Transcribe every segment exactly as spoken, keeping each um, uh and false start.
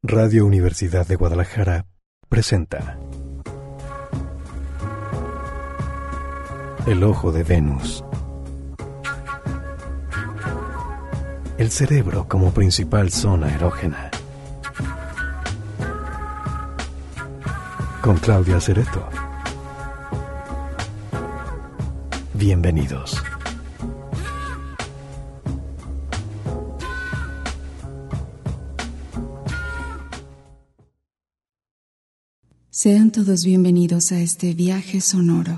Radio Universidad de Guadalajara presenta El ojo de Venus. El cerebro como principal zona erógena. Con Claudia Cereto. Bienvenidos. Sean todos bienvenidos a este viaje sonoro.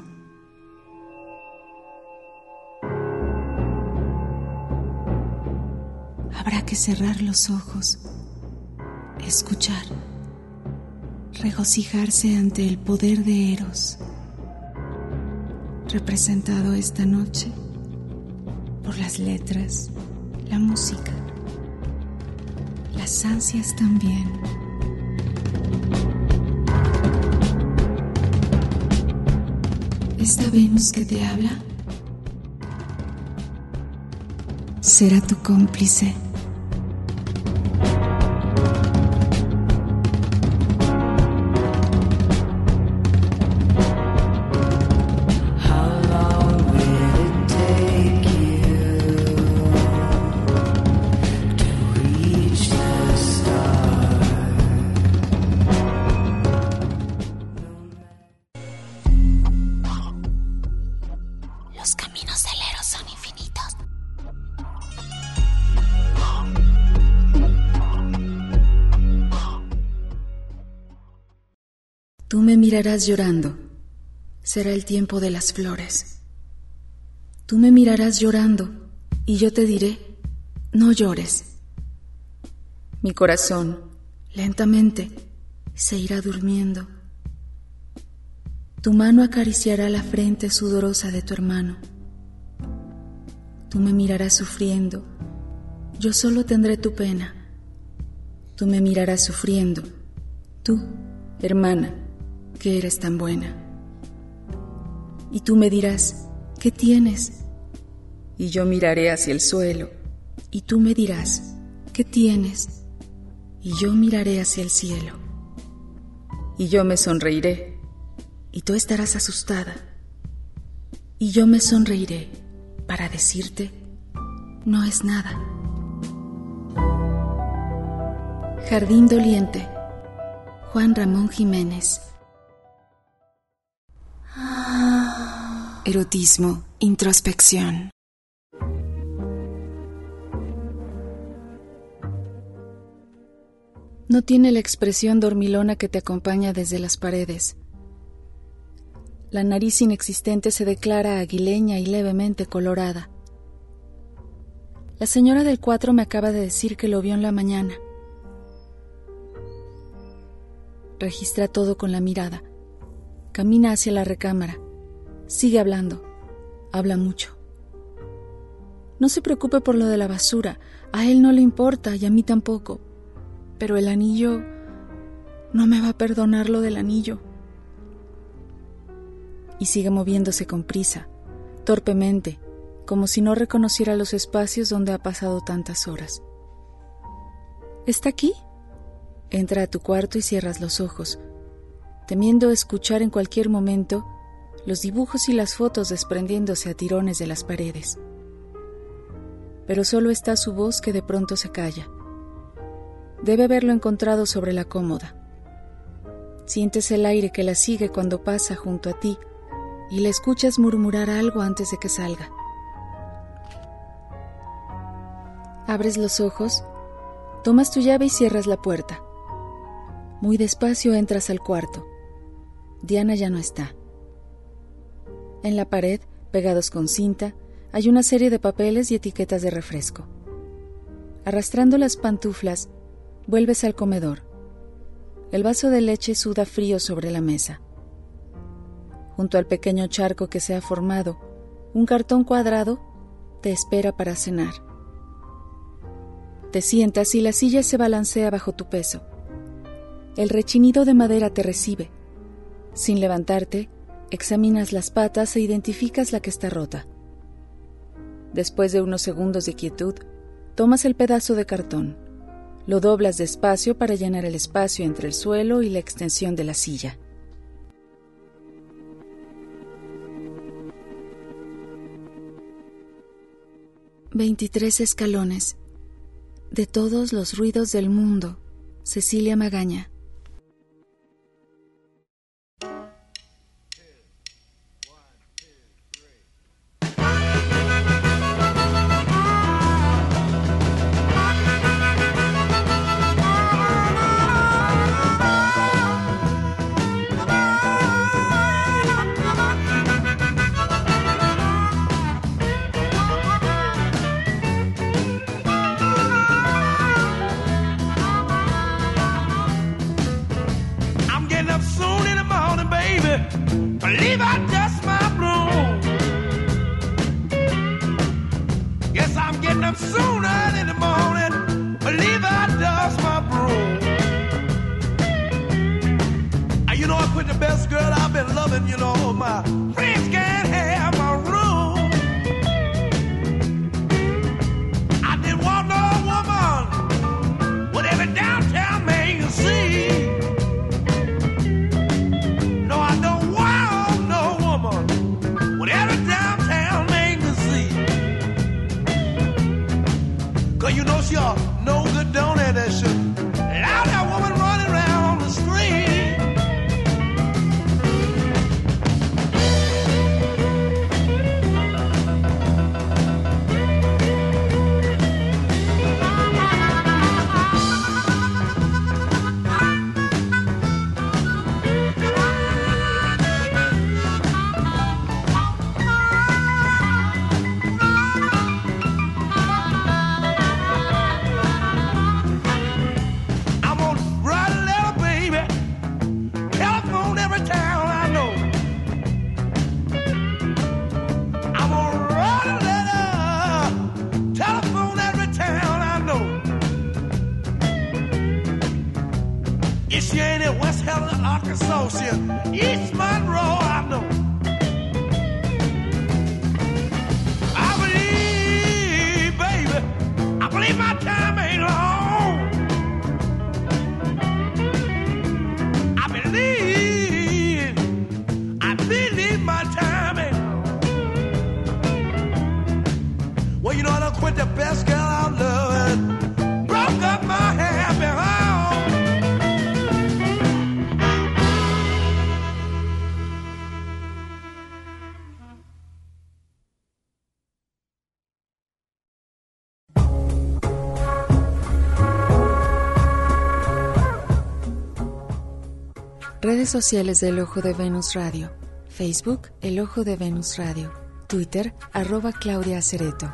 Habrá que cerrar los ojos, escuchar, regocijarse ante el poder de Eros, representado esta noche por las letras, la música, las ansias también. ¿Esta Venus que te habla será tu cómplice? Los caminos del Eros son infinitos. Tú me mirarás llorando, será el tiempo de las flores. Tú me mirarás llorando y yo te diré, no llores. Mi corazón, lentamente, se irá durmiendo. Tu mano acariciará la frente sudorosa de tu hermano. Tú me mirarás sufriendo, yo solo tendré tu pena. Tú me mirarás sufriendo, tú, hermana, que eres tan buena. Y tú me dirás, ¿qué tienes? Y yo miraré hacia el suelo, y tú me dirás, ¿qué tienes? Y yo miraré hacia el cielo. Y yo me sonreiré, y tú estarás asustada, y yo me sonreiré para decirte, no es nada. Jardín Doliente, Juan Ramón Jiménez. Erotismo, introspección. No tiene la expresión dormilona que te acompaña desde las paredes. La nariz inexistente se declara aguileña y levemente colorada. La señora del cuatro me acaba de decir que lo vio en la mañana. Registra todo con la mirada. Camina hacia la recámara. Sigue hablando. Habla mucho. No se preocupe por lo de la basura. A él no le importa y a mí tampoco. Pero el anillo... no me va a perdonar lo del anillo. Y sigue moviéndose con prisa, torpemente, como si no reconociera los espacios donde ha pasado tantas horas. ¿Está aquí? Entra a tu cuarto y cierras los ojos, temiendo escuchar en cualquier momento los dibujos y las fotos desprendiéndose a tirones de las paredes. Pero solo está su voz que de pronto se calla. Debe haberlo encontrado sobre la cómoda. Sientes el aire que la sigue cuando pasa junto a ti y le escuchas murmurar algo antes de que salga. Abres los ojos, tomas tu llave y cierras la puerta. Muy despacio entras al cuarto. Diana ya no está. En la pared, pegados con cinta, hay una serie de papeles y etiquetas de refresco. Arrastrando las pantuflas, vuelves al comedor. El vaso de leche suda frío sobre la mesa. Junto al pequeño charco que se ha formado, un cartón cuadrado te espera para cenar. Te sientas y la silla se balancea bajo tu peso. El rechinido de madera te recibe. Sin levantarte, examinas las patas e identificas la que está rota. Después de unos segundos de quietud, tomas el pedazo de cartón, Lo doblas despacio para llenar el espacio entre el suelo y la extensión de la silla. Veintitrés escalones. De todos los ruidos del mundo. Cecilia Magaña. Believe I dust my broom. Yes, I'm getting up soon early in the morning. Believe I dust my broom. And you know I quit the best girl I've been loving. You know my friends can't have my room. I didn't want no woman with every downtown man you see. No, I don't want every downtown man can see. Cause you know she are no good, don't it? That should allow that woman running around on the street. She ain't in West Helena, Arkansas, she in East Monroe, I know. I believe, baby, I believe my time ain't long. I believe, I believe my time ain't long. Well, you know I done quit the best girl I'm loving, broke up my happy home. Redes sociales del Ojo de Venus Radio. Facebook, El Ojo de Venus Radio. Twitter, arroba Claudia Acereto.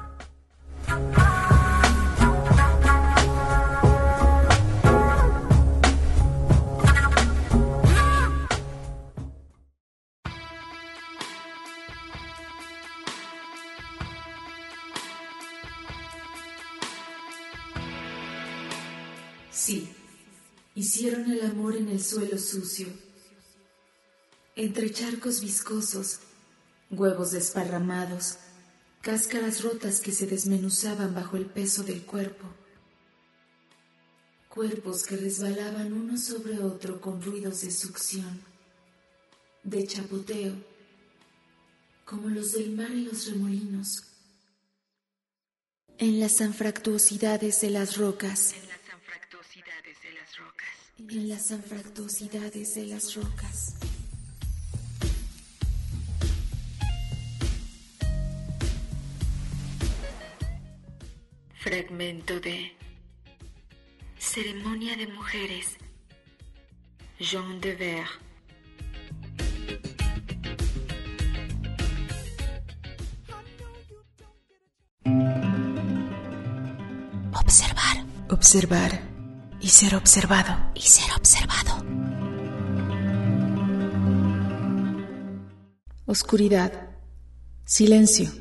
Sí, hicieron el amor en el suelo sucio, entre charcos viscosos, huevos desparramados, cáscaras rotas que se desmenuzaban bajo el peso del cuerpo, cuerpos que resbalaban uno sobre otro con ruidos de succión, de chapoteo, como los del mar y los remolinos, en las anfractuosidades de las rocas. En las anfractuosidades de las rocas. Fragmento de Ceremonia de Mujeres, Jean de Ver. Observar. Observar. Y ser observado. Y ser observado. Oscuridad. Silencio.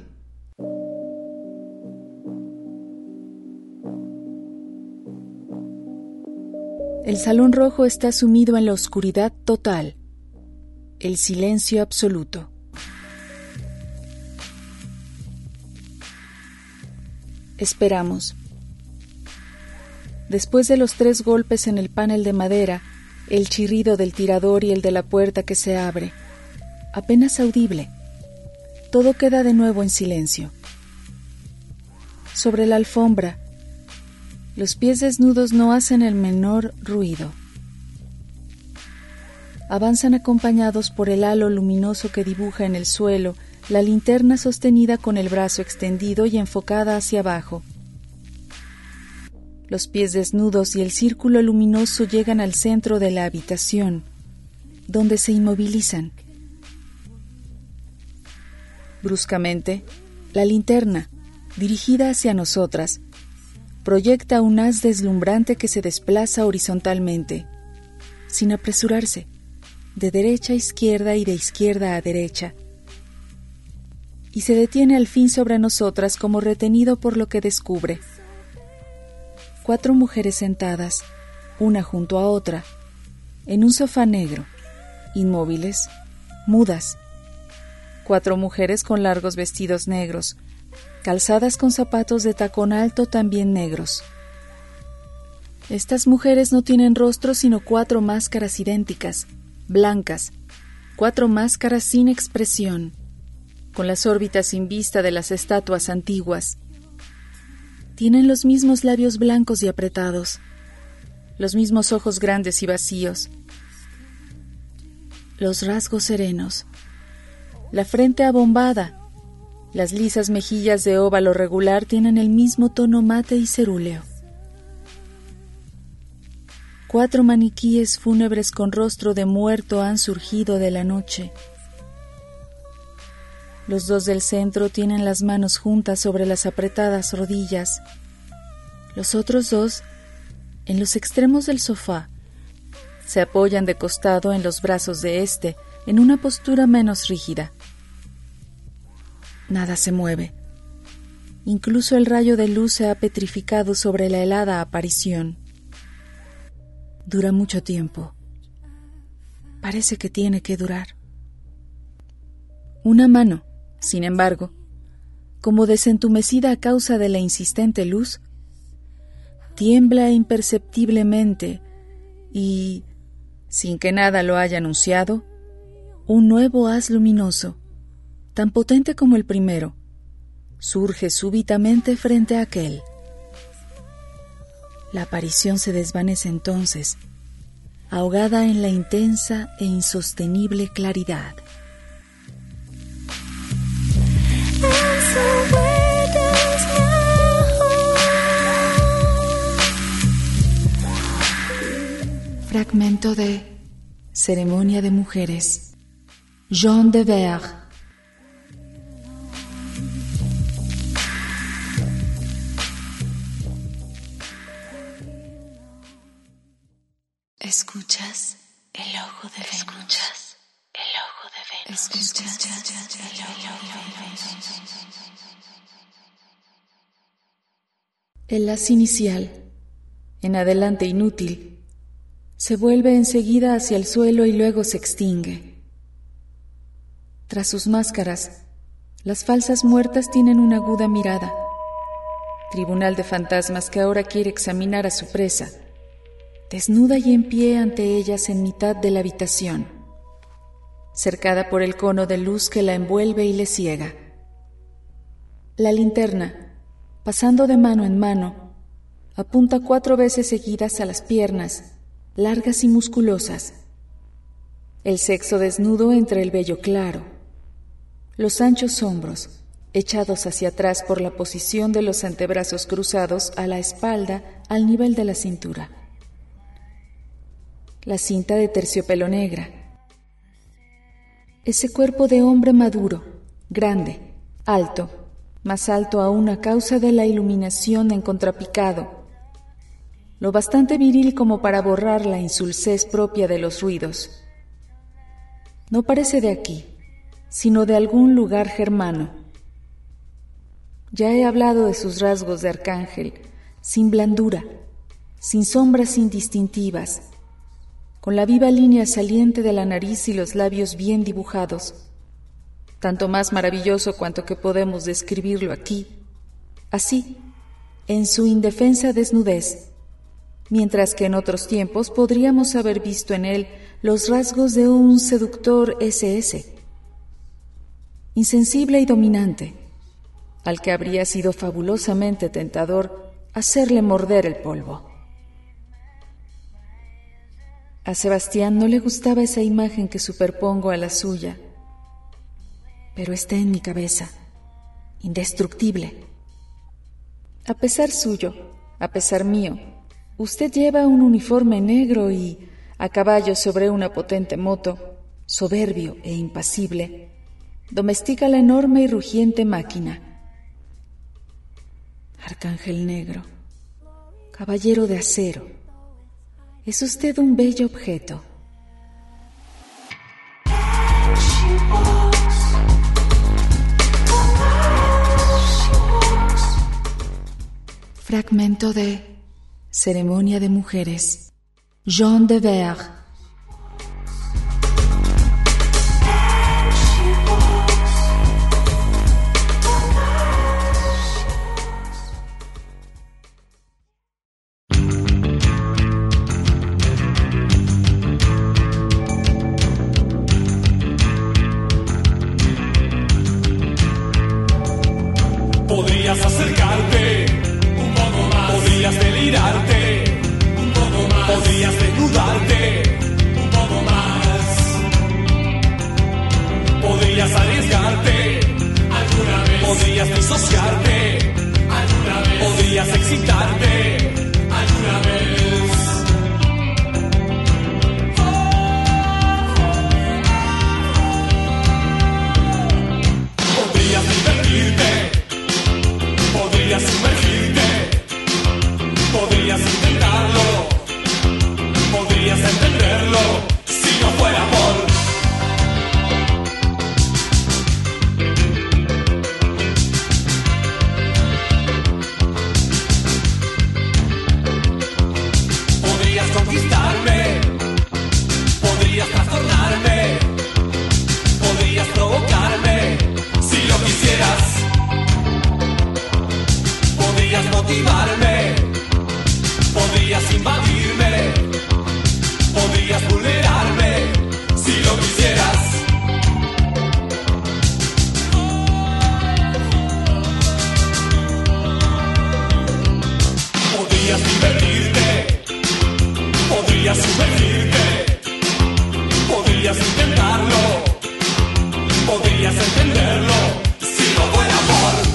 El salón rojo está sumido en la oscuridad total. El silencio absoluto. Esperamos. Después de los tres golpes en el panel de madera, el chirrido del tirador y el de la puerta que se abre, apenas audible. Todo queda de nuevo en silencio. Sobre la alfombra, los pies desnudos no hacen el menor ruido. Avanzan acompañados por el halo luminoso que dibuja en el suelo la linterna sostenida con el brazo extendido y enfocada hacia abajo. Los pies desnudos y el círculo luminoso llegan al centro de la habitación, donde se inmovilizan. Bruscamente, la linterna, dirigida hacia nosotras, proyecta un haz deslumbrante que se desplaza horizontalmente, sin apresurarse, de derecha a izquierda y de izquierda a derecha, y se detiene al fin sobre nosotras como retenido por lo que descubre. Cuatro mujeres sentadas, una junto a otra, en un sofá negro, inmóviles, mudas. Cuatro mujeres con largos vestidos negros, calzadas con zapatos de tacón alto también negros. Estas mujeres no tienen rostro sino cuatro máscaras idénticas, blancas, cuatro máscaras sin expresión, con las órbitas sin vista de las estatuas antiguas. Tienen los mismos labios blancos y apretados, los mismos ojos grandes y vacíos, los rasgos serenos, la frente abombada, las lisas mejillas de óvalo regular tienen el mismo tono mate y cerúleo. Cuatro maniquíes fúnebres con rostro de muerto han surgido de la noche. Los dos del centro tienen las manos juntas sobre las apretadas rodillas. Los otros dos, en los extremos del sofá, se apoyan de costado en los brazos de éste, en una postura menos rígida. Nada se mueve. Incluso el rayo de luz se ha petrificado sobre la helada aparición. Dura mucho tiempo. Parece que tiene que durar. Una mano, sin embargo, como desentumecida a causa de la insistente luz, tiembla imperceptiblemente y, sin que nada lo haya anunciado, un nuevo haz luminoso, tan potente como el primero, surge súbitamente frente a aquel. La aparición se desvanece entonces, ahogada en la intensa e insostenible claridad. Fragmento de Ceremonia de Mujeres, Jean de Verre. Escuchas el ojo de Venus. Escuchas el ojo de Venus. Escuchas el ojo de Venus. El haz inicial, en adelante inútil, se vuelve enseguida hacia el suelo y luego se extingue. Tras sus máscaras, las falsas muertas tienen una aguda mirada. Tribunal de fantasmas que ahora quiere examinar a su presa, desnuda y en pie ante ellas en mitad de la habitación, cercada por el cono de luz que la envuelve y le ciega. La linterna, pasando de mano en mano, apunta cuatro veces seguidas a las piernas, largas y musculosas, el sexo desnudo entre el vello claro, los anchos hombros, echados hacia atrás por la posición de los antebrazos cruzados a la espalda al nivel de la cintura. La cinta de terciopelo negra. Ese cuerpo de hombre maduro, grande, alto, más alto aún a causa de la iluminación en contrapicado, lo bastante viril como para borrar la insulsez propia de los ruidos. No parece de aquí, sino de algún lugar germano. Ya he hablado de sus rasgos de arcángel, sin blandura, sin sombras indistintivas, con la viva línea saliente de la nariz y los labios bien dibujados, tanto más maravilloso cuanto que podemos describirlo aquí, así, en su indefensa desnudez, mientras que en otros tiempos podríamos haber visto en él los rasgos de un seductor ese ese, insensible y dominante, al que habría sido fabulosamente tentador hacerle morder el polvo. A Sebastián no le gustaba esa imagen que superpongo a la suya, pero está en mi cabeza, indestructible. A pesar suyo, a pesar mío, usted lleva un uniforme negro y, a caballo sobre una potente moto, soberbio e impasible, domestica la enorme y rugiente máquina. Arcángel negro, caballero de acero, es usted un bello objeto. Fragmento de Ceremonia de Mujeres, Jean de Verre. Podrías acercarte un poco más, podrías delirarte un poco más, podrías desnudarte un poco más, podrías arriesgarte alguna vez, podrías disociarte alguna vez, podrías excitarte alguna vez. Podrías divertirte, podrías sumergirte, podrías intentarlo, podrías entenderlo, si no fuera por... Podrías conquistarme, podrías trastornarme, podrías provocarme, si lo quisieras. Podrías motivarme, podrías invadirme, podrías vulnerarme, si lo quisieras. Podrías divertirte, podrías sumergirte, podrías intentarlo, podrías entenderlo, si no fuera por...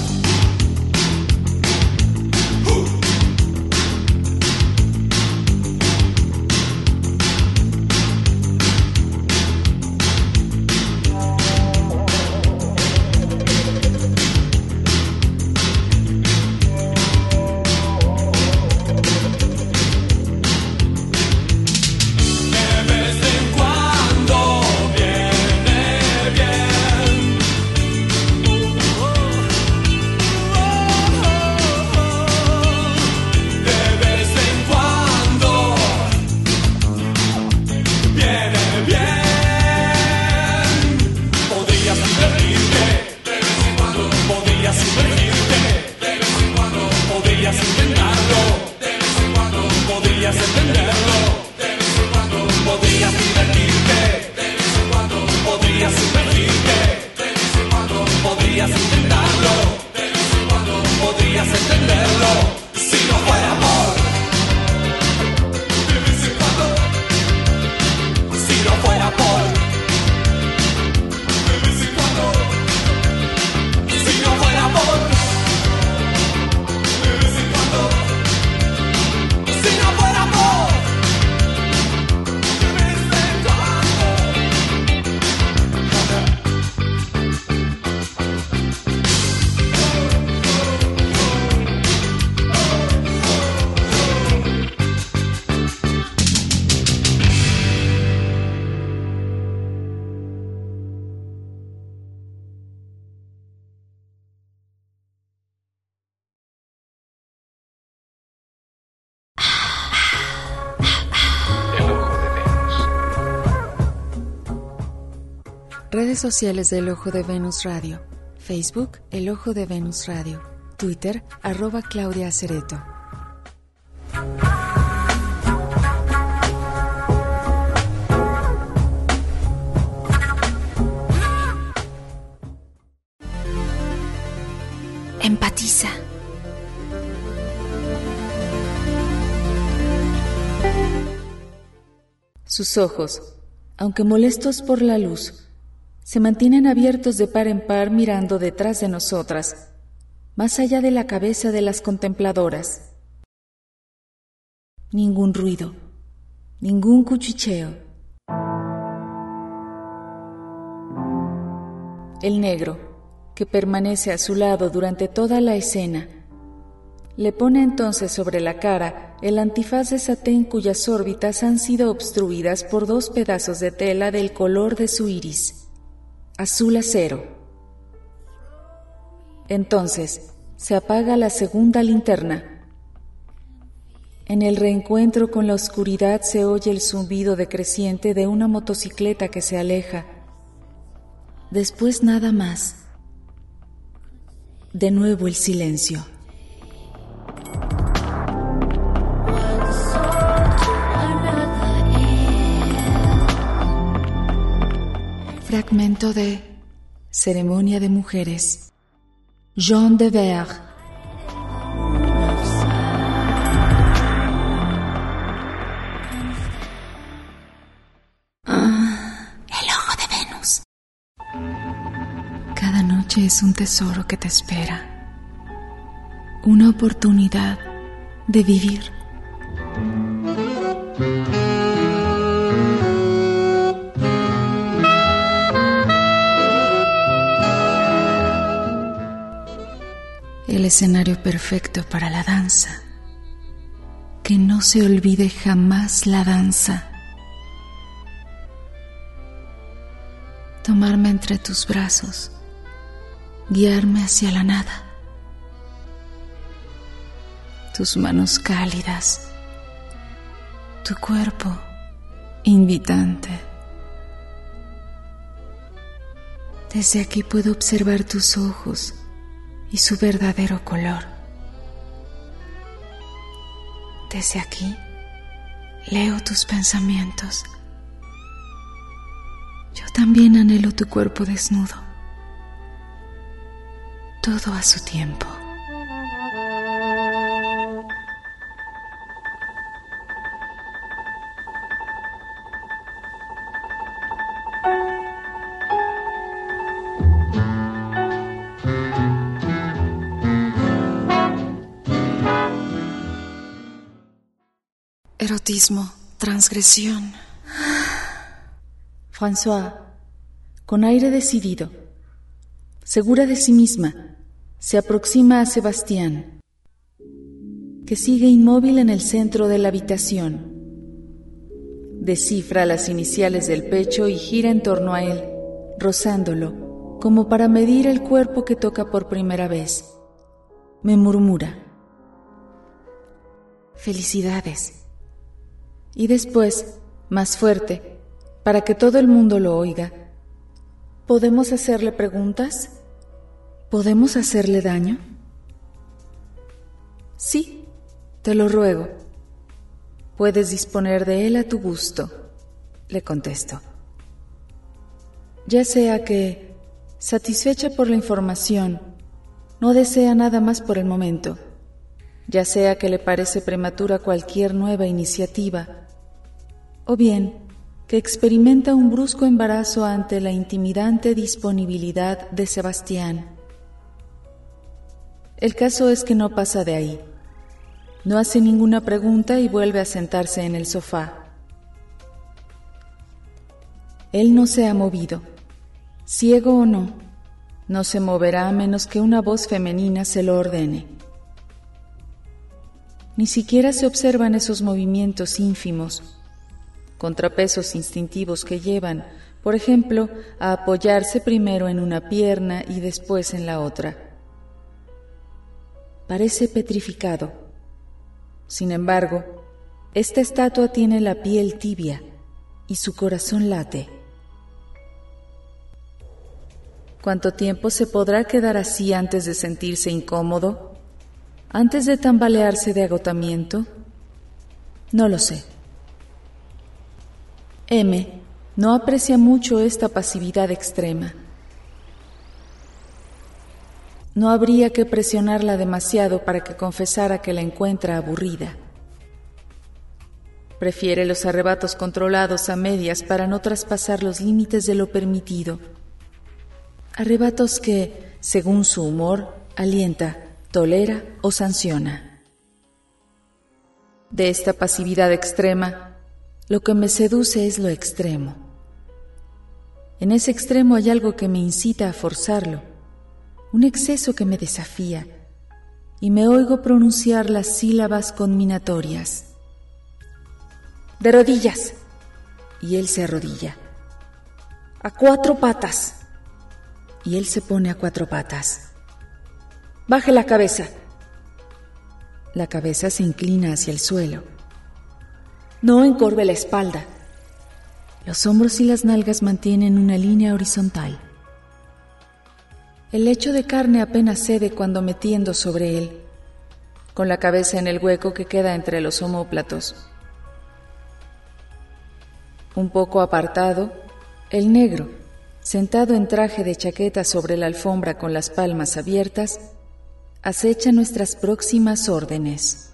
Redes sociales del Ojo de Venus Radio. Facebook, El Ojo de Venus Radio. Twitter, arroba Claudia Acereto. empatiza. Sus ojos, aunque molestos por la luz, se mantienen abiertos de par en par mirando detrás de nosotras, más allá de la cabeza de las contempladoras. Ningún ruido, ningún cuchicheo. El negro, que permanece a su lado durante toda la escena, le pone entonces sobre la cara el antifaz de satén cuyas órbitas han sido obstruidas por dos pedazos de tela del color de su iris, azul acero. Entonces se apaga la segunda linterna. En el reencuentro con la oscuridad se oye el zumbido decreciente de una motocicleta que se aleja. Después nada más. De nuevo el silencio. Fragmento de Ceremonia de Mujeres. Jean de Verre. Ah, el ojo de Venus. Cada noche es un tesoro que te espera. Una oportunidad de vivir. El escenario perfecto para la danza. Que no se olvide jamás la danza. Tomarme entre tus brazos, guiarme hacia la nada. Tus manos cálidas, tu cuerpo invitante. Desde aquí puedo observar tus ojos y su verdadero color. Desde aquí leo tus pensamientos. Yo también anhelo tu cuerpo desnudo. Todo a su tiempo. Erotismo, transgresión. François, con aire decidido, segura de sí misma, se aproxima a Sebastián, que sigue inmóvil en el centro de la habitación. Descifra las iniciales del pecho y gira en torno a él, rozándolo, como para medir el cuerpo que toca por primera vez. Me murmura: felicidades. Y después, más fuerte, para que todo el mundo lo oiga: ¿podemos hacerle preguntas? ¿Podemos hacerle daño? Sí, te lo ruego. Puedes disponer de él a tu gusto, le contesto. Ya sea que, satisfecha por la información, no desea nada más por el momento, ya sea que le parece prematura cualquier nueva iniciativa, o bien que experimenta un brusco embarazo ante la intimidante disponibilidad de Sebastián. El caso es que no pasa de ahí. No hace ninguna pregunta y vuelve a sentarse en el sofá. Él no se ha movido. Ciego o no, no se moverá a menos que una voz femenina se lo ordene. Ni siquiera se observan esos movimientos ínfimos, contrapesos instintivos que llevan, por ejemplo, a apoyarse primero en una pierna y después en la otra. Parece petrificado. Sin embargo, esta estatua tiene la piel tibia y su corazón late. ¿Cuánto tiempo se podrá quedar así antes de sentirse incómodo? ¿Antes de tambalearse de agotamiento? No lo sé. M no aprecia mucho esta pasividad extrema. no habría que presionarla demasiado para que confesara que la encuentra aburrida. Prefiere los arrebatos controlados a medias para no traspasar los límites de lo permitido. Arrebatos que, según su humor, alienta, tolera o sanciona. De esta pasividad extrema, lo que me seduce es lo extremo. En ese extremo hay algo que me incita a forzarlo, un exceso que me desafía, y me oigo pronunciar las sílabas conminatorias. De rodillas. Y él se arrodilla. A cuatro patas. Y él se pone a cuatro patas. Baje la cabeza. La cabeza se inclina hacia el suelo. No encorve la espalda. Los hombros y las nalgas mantienen una línea horizontal. El lecho de carne apenas cede cuando me tiendo sobre él, con la cabeza en el hueco que queda entre los omóplatos. Un poco apartado, el negro, sentado en traje de chaqueta sobre la alfombra con las palmas abiertas, acecha nuestras próximas órdenes.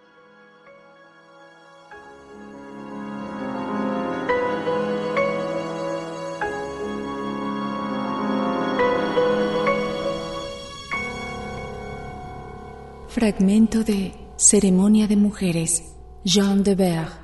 Fragmento de Ceremonia de Mujeres, Jean de Berre.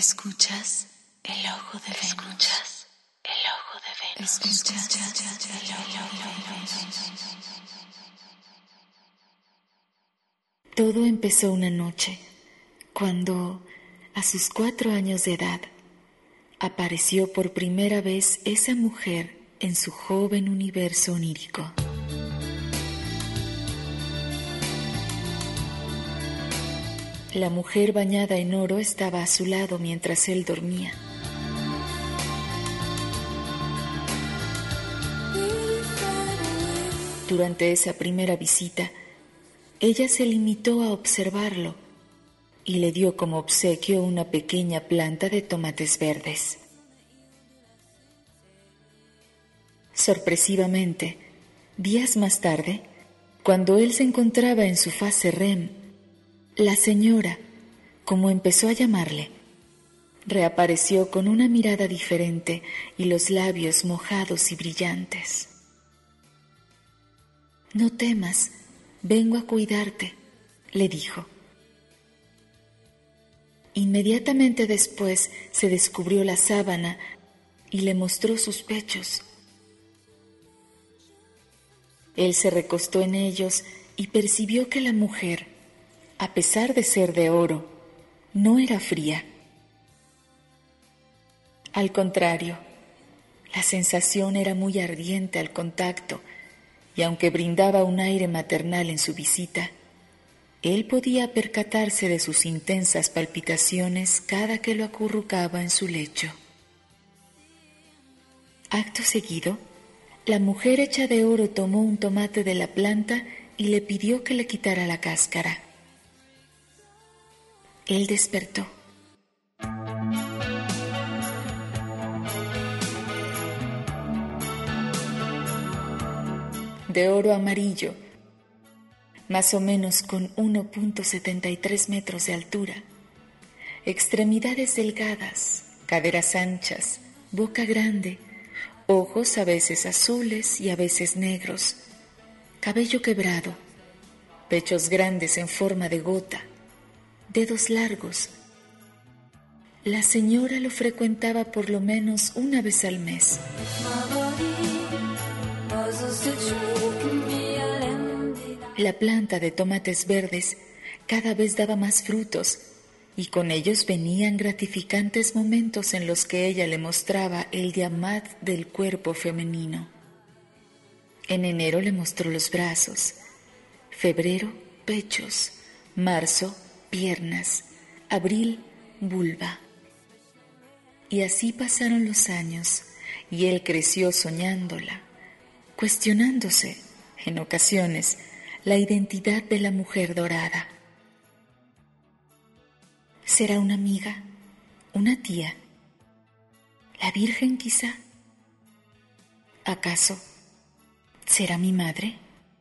Escuchas el ojo de Venus. Escuchas el ojo de Venus. Escuchas el ojo de Venus. Todo empezó una noche, cuando, a sus cuatro años de edad, apareció por primera vez esa mujer en su joven universo onírico. La mujer bañada en oro estaba a su lado mientras él dormía. Durante esa primera visita, ella se limitó a observarlo y le dio como obsequio una pequeña planta de tomates verdes. Sorpresivamente, días más tarde, cuando él se encontraba en su fase R E M, la señora, como empezó a llamarle, reapareció con una mirada diferente y los labios mojados y brillantes. «No temas, vengo a cuidarte», le dijo. Inmediatamente después se descubrió la sábana y le mostró sus pechos. Él se recostó en ellos y percibió que la mujer, a pesar de ser de oro, no era fría. Al contrario, la sensación era muy ardiente al contacto, y aunque brindaba un aire maternal en su visita, él podía percatarse de sus intensas palpitaciones cada que lo acurrucaba en su lecho. Acto seguido, la mujer hecha de oro tomó un tomate de la planta y le pidió que le quitara la cáscara. Él despertó. De oro amarillo, más o menos con uno punto setenta y tres metros de altura, extremidades delgadas, caderas anchas, boca grande, ojos a veces azules y a veces negros, cabello quebrado, pechos grandes en forma de gota, dedos largos. La señora lo frecuentaba por lo menos una vez al mes. La planta de tomates verdes cada vez daba más frutos y con ellos venían gratificantes momentos en los que ella le mostraba el diamant del cuerpo femenino. En enero le mostró los brazos, febrero, pechos, marzo, piernas, abril, vulva. Y así pasaron los años y él creció soñándola, cuestionándose, en ocasiones, la identidad de la mujer dorada. ¿Será una amiga? ¿Una tía? ¿La Virgen quizá? ¿Acaso será mi madre?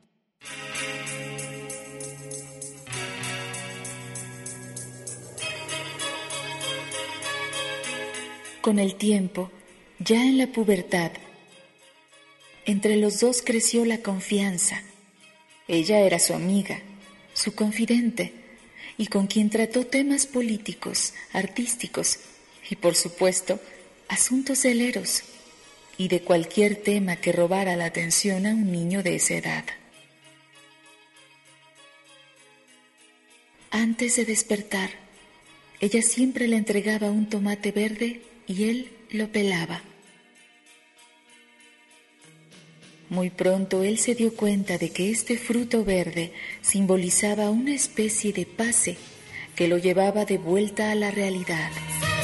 Con el tiempo, ya en la pubertad, entre los dos creció la confianza. Ella era su amiga, su confidente, y con quien trató temas políticos, artísticos y, por supuesto, asuntos del eros y de cualquier tema que robara la atención a un niño de esa edad. Antes de despertar, ella siempre le entregaba un tomate verde y él lo pelaba. Muy pronto él se dio cuenta de que este fruto verde simbolizaba una especie de pase que lo llevaba de vuelta a la realidad.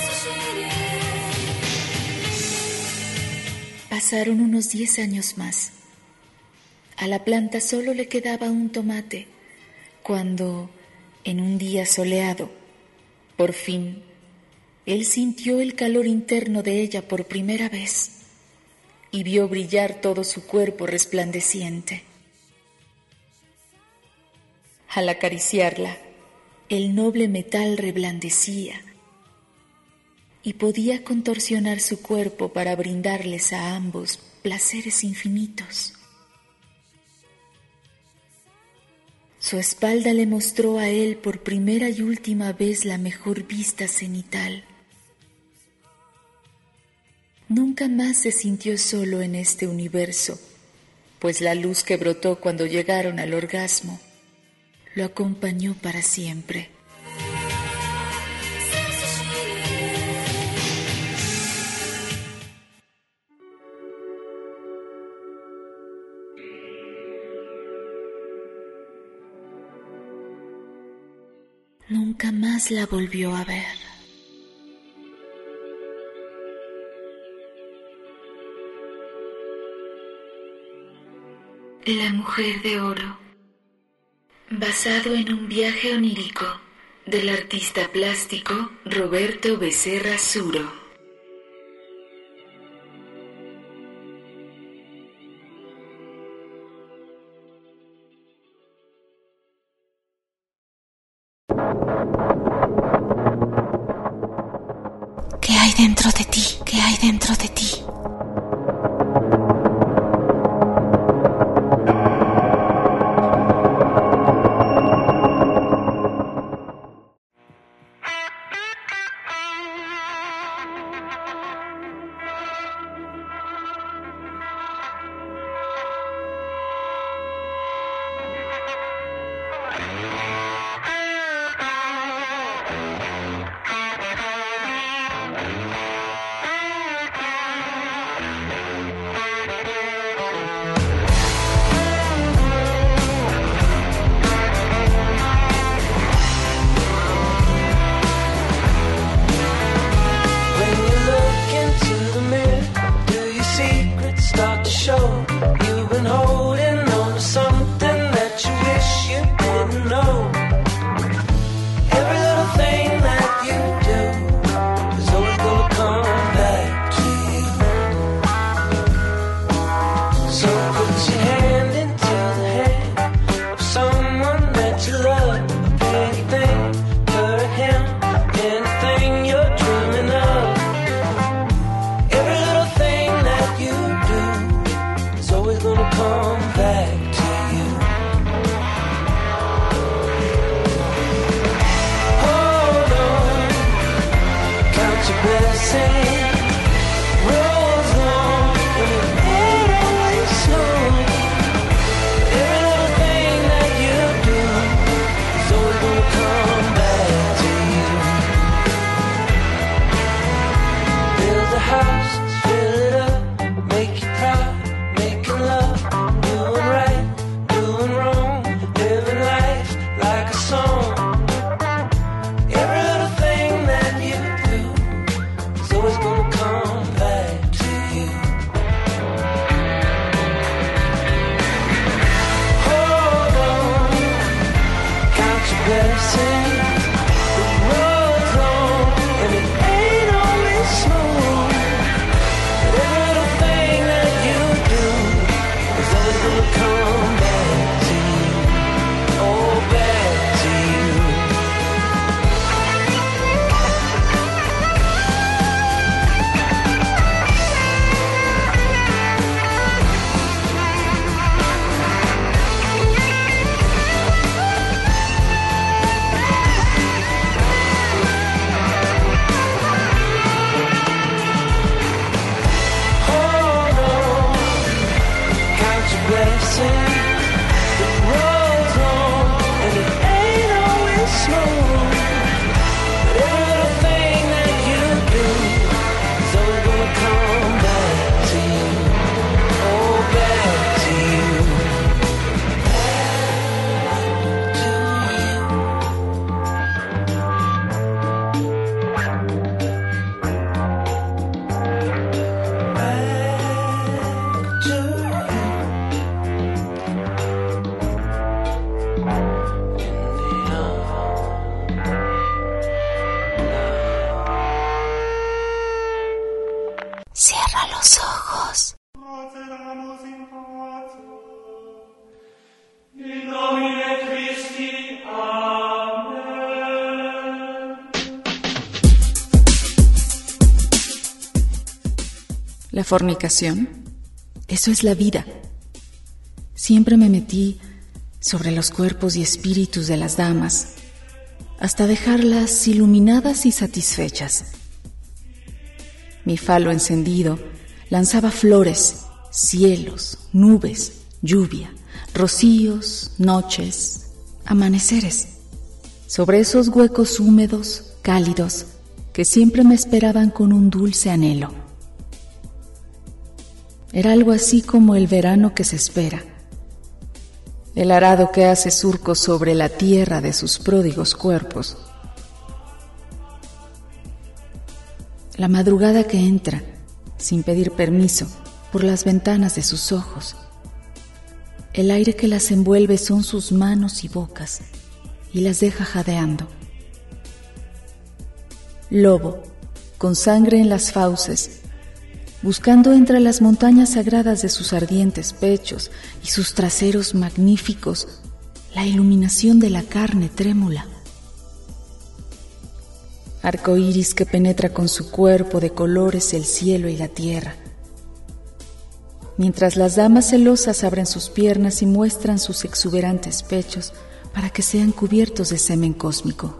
Pasaron unos diez años más. A la planta solo le quedaba un tomate, cuando, en un día soleado, por fin, él sintió el calor interno de ella por primera vez y vio brillar todo su cuerpo resplandeciente. Al acariciarla, el noble metal reblandecía y podía contorsionar su cuerpo para brindarles a ambos placeres infinitos. Su espalda le mostró a él por primera y última vez la mejor vista cenital, Nunca más se sintió solo en este universo, pues la luz que brotó cuando llegaron al orgasmo lo acompañó para siempre. Nunca más la volvió a ver. La mujer de oro, basado en un viaje onírico del artista plástico Roberto Becerra Suro. ¿Qué hay dentro de ti? ¿Qué hay dentro de ti? La fornicación, eso es la vida. Siempre me metí sobre los cuerpos y espíritus de las damas, hasta dejarlas iluminadas y satisfechas. Mi falo encendido lanzaba flores, cielos, nubes, lluvia, rocíos, noches, amaneceres, sobre esos huecos húmedos, cálidos, que siempre me esperaban con un dulce anhelo. Era algo así como el verano que se espera, el arado que hace surcos sobre la tierra de sus pródigos cuerpos, la madrugada que entra, sin pedir permiso, por las ventanas de sus ojos. El aire que las envuelve son sus manos y bocas, y las deja jadeando. Lobo, con sangre en las fauces, buscando entre las montañas sagradas de sus ardientes pechos y sus traseros magníficos la iluminación de la carne trémula. Arcoíris que penetra con su cuerpo de colores el cielo y la tierra, mientras las damas celosas abren sus piernas y muestran sus exuberantes pechos para que sean cubiertos de semen cósmico.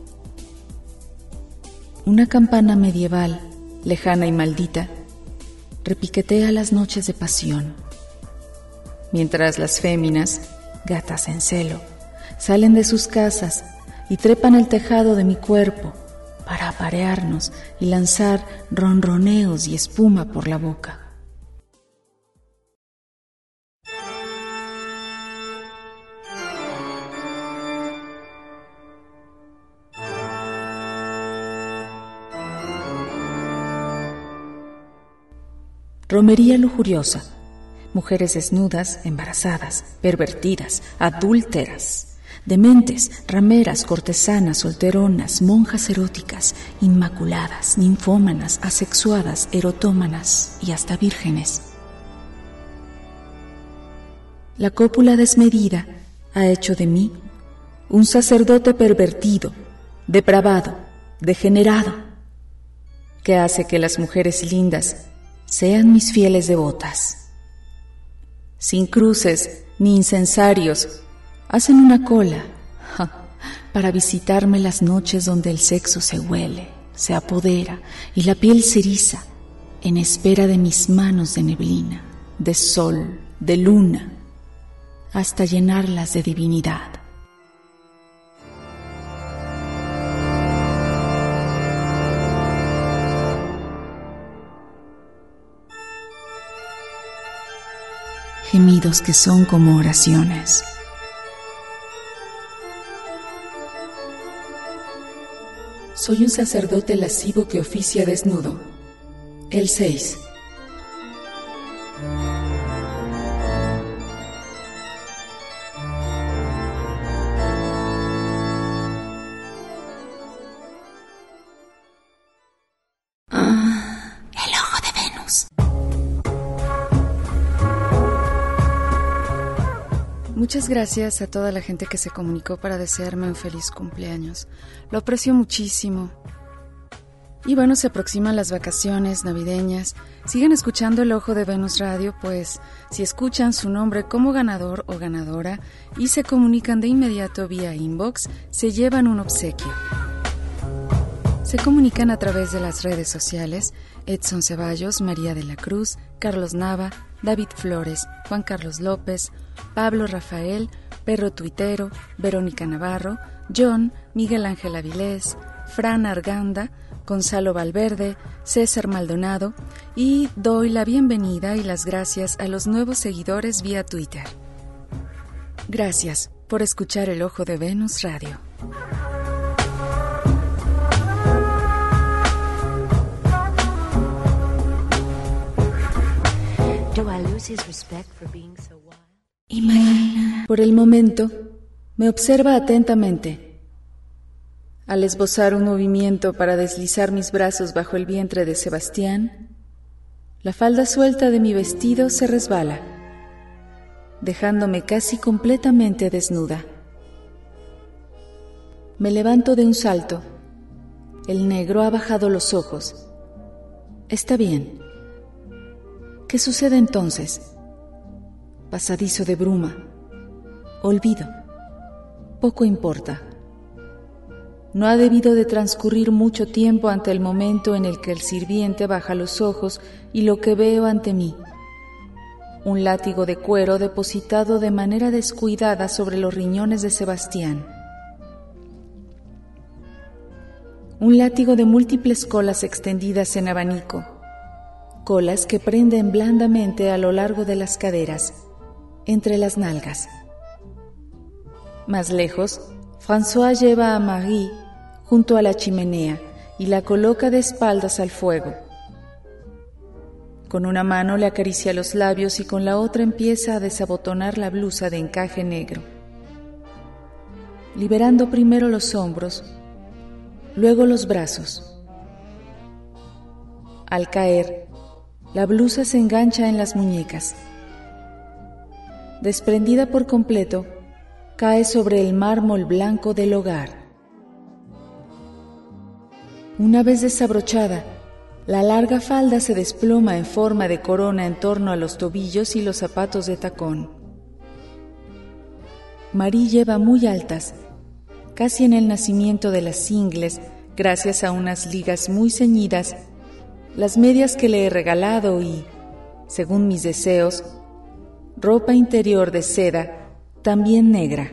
Una campana medieval, lejana y maldita, repiquetea las noches de pasión, mientras las féminas, gatas en celo, salen de sus casas y trepan el tejado de mi cuerpo para aparearnos y lanzar ronroneos y espuma por la boca. Romería lujuriosa, mujeres desnudas, embarazadas, pervertidas, adúlteras, dementes, rameras, cortesanas, solteronas, monjas eróticas, inmaculadas, ninfómanas, asexuadas, erotómanas y hasta vírgenes. La cópula desmedida ha hecho de mí un sacerdote pervertido, depravado, degenerado, que hace que las mujeres lindas sean mis fieles devotas. Sin cruces ni incensarios, hacen una cola ja, para visitarme las noches donde el sexo se huele, se apodera y la piel se eriza en espera de mis manos de neblina, de sol, de luna, hasta llenarlas de divinidad. Gemidos que son como oraciones. Soy un sacerdote lascivo que oficia desnudo. El seis. Muchas gracias a toda la gente que se comunicó para desearme un feliz cumpleaños. Lo aprecio muchísimo. Y bueno, se aproximan las vacaciones navideñas. Sigan escuchando El Ojo de Venus Radio, pues si escuchan su nombre como ganador o ganadora y se comunican de inmediato vía inbox, se llevan un obsequio. Se comunican a través de las redes sociales: Edson Ceballos, María de la Cruz, Carlos Nava, David Flores, Juan Carlos López, Pablo Rafael, Perro Tuitero, Verónica Navarro, John, Miguel Ángel Avilés, Fran Arganda, Gonzalo Valverde, César Maldonado, y doy la bienvenida y las gracias a los nuevos seguidores vía Twitter. Gracias por escuchar El Ojo de Venus Radio. Imagina. Por el momento, me observa atentamente. Al esbozar un movimiento para deslizar mis brazos bajo el vientre de Sebastián, la falda suelta de mi vestido se resbala, dejándome casi completamente desnuda. Me levanto de un salto. El negro ha bajado los ojos. Está bien. ¿Qué sucede entonces? Pasadizo de bruma. Olvido. Poco importa. no ha debido de transcurrir mucho tiempo ante el momento en el que el sirviente baja los ojos y lo que veo ante mí: un látigo de cuero depositado de manera descuidada sobre los riñones de Sebastián. Un látigo de múltiples colas extendidas en abanico, colas que prenden blandamente a lo largo de las caderas, entre las nalgas. Más lejos, François lleva a Marie junto a la chimenea y la coloca de espaldas al fuego. Con una mano le acaricia los labios y con la otra empieza a desabotonar la blusa de encaje negro, liberando primero los hombros, luego los brazos. Al caer, la blusa se engancha en las muñecas. Desprendida por completo, cae sobre el mármol blanco del hogar. Una vez desabrochada, la larga falda se desploma en forma de corona en torno a los tobillos y los zapatos de tacón. Marie lleva muy altas, casi en el nacimiento de las ingles, gracias a unas ligas muy ceñidas, las medias que le he regalado y, según mis deseos, ropa interior de seda, también negra.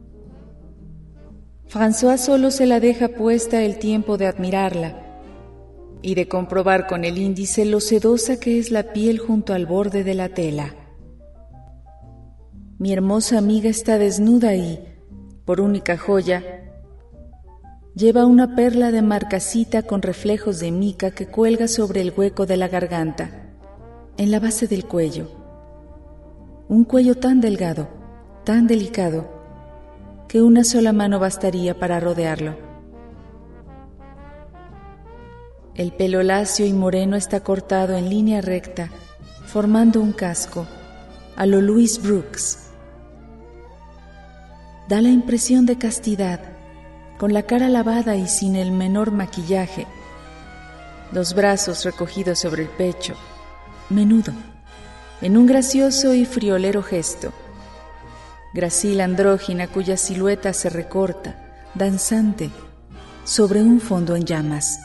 François solo se la deja puesta el tiempo de admirarla y de comprobar con el índice lo sedosa que es la piel junto al borde de la tela. Mi hermosa amiga está desnuda y, por única joya, lleva una perla de marcasita con reflejos de mica que cuelga sobre el hueco de la garganta, en la base del cuello. Un cuello tan delgado, tan delicado, que una sola mano bastaría para rodearlo. El pelo lacio y moreno está cortado en línea recta, formando un casco, a lo Louise Brooks. Da la impresión de castidad, con la cara lavada y sin el menor maquillaje, los brazos recogidos sobre el pecho, menudo, en un gracioso y friolero gesto. Gracil andrógina cuya silueta se recorta, danzante, sobre un fondo en llamas.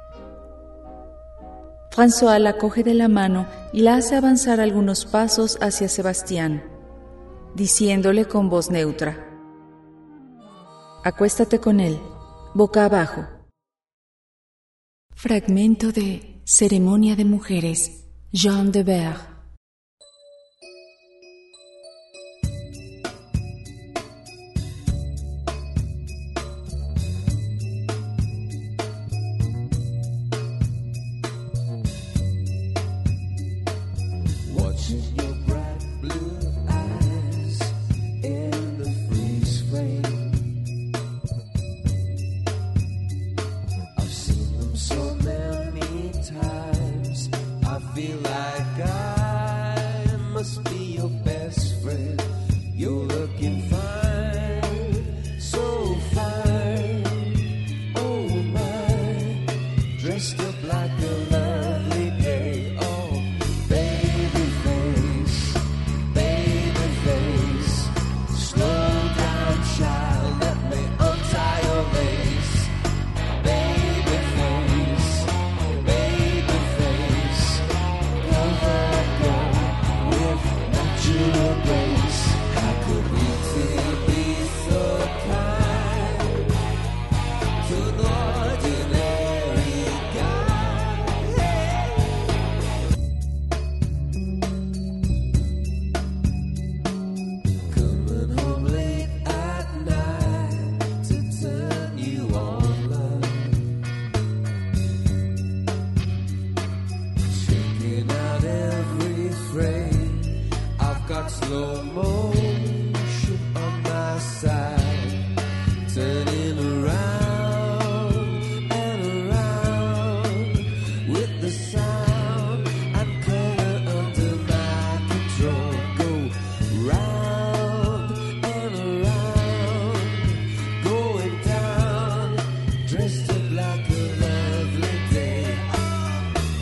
François la coge de la mano y la hace avanzar algunos pasos hacia Sebastián, diciéndole con voz neutra: acuéstate con él, boca abajo. Fragmento de Ceremonia de Mujeres, Jean de Berre.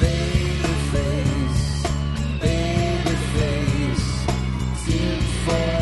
For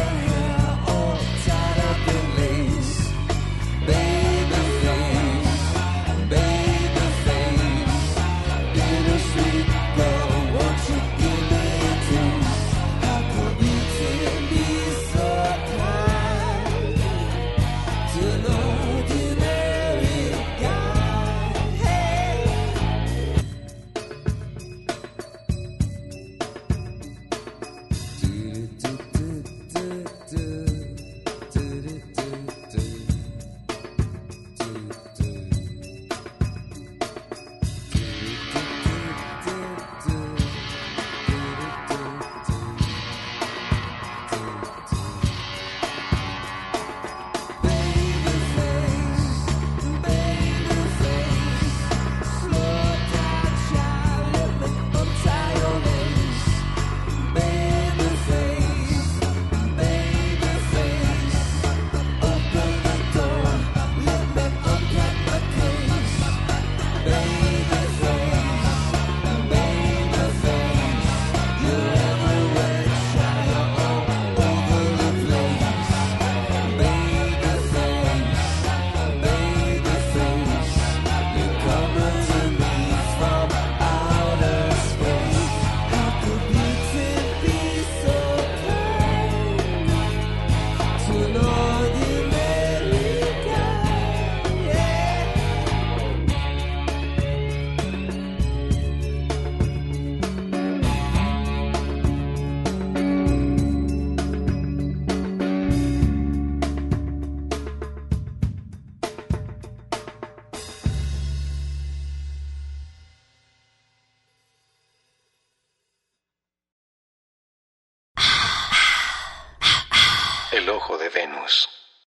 El ojo de Venus.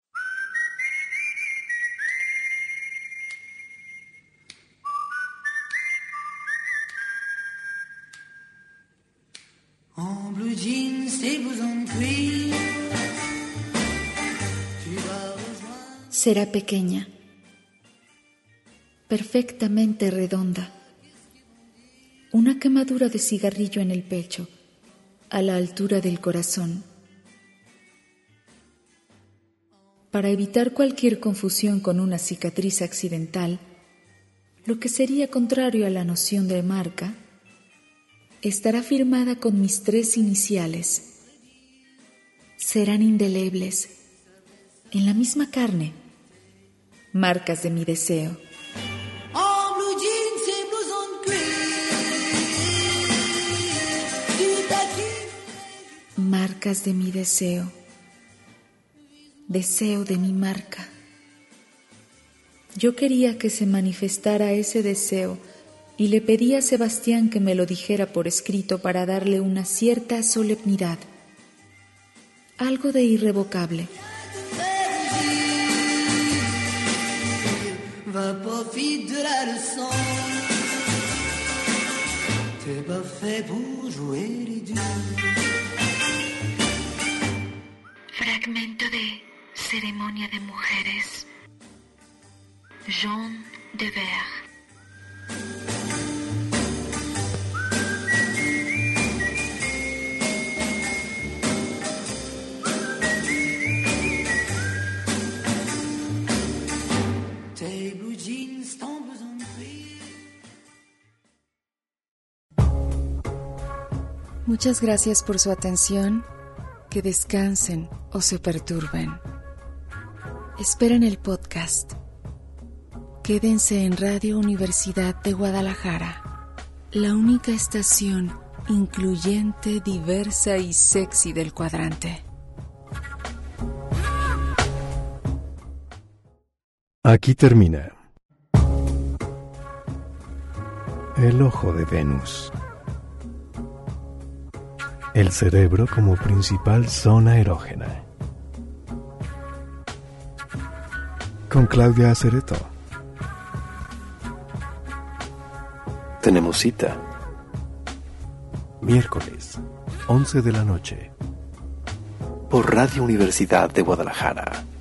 En blue jeans, tes blousons de cuir. Será pequeña, perfectamente redonda, una quemadura de cigarrillo en el pecho, a la altura del corazón. Para evitar cualquier confusión con una cicatriz accidental, lo que sería contrario a la noción de marca, estará firmada con mis tres iniciales. Serán indelebles, en la misma carne, marcas de mi deseo. En blue jeans, tes blousons de cuir. Tu t'acquittes. Marcas de mi deseo. Deseo de mi marca. Yo quería que se manifestara ese deseo y le pedí a Sebastián que me lo dijera por escrito para darle una cierta solemnidad, algo de irrevocable. Va profite de la leçon. T'es pas fait pour jouer les deux. Fragmento de Ceremonia de Mujeres. Jean de Ver. Tes blue jeans, ton blouson de cuir. Muchas gracias por su atención. Que descansen o se perturben. Esperen el podcast. Quédense en Radio Universidad de Guadalajara, la única estación incluyente, diversa y sexy del cuadrante. Aquí termina El ojo de Venus. El cerebro como principal zona erógena. Con Claudia Acereto. Tenemos cita. Miércoles, once de la noche. Por Radio Universidad de Guadalajara.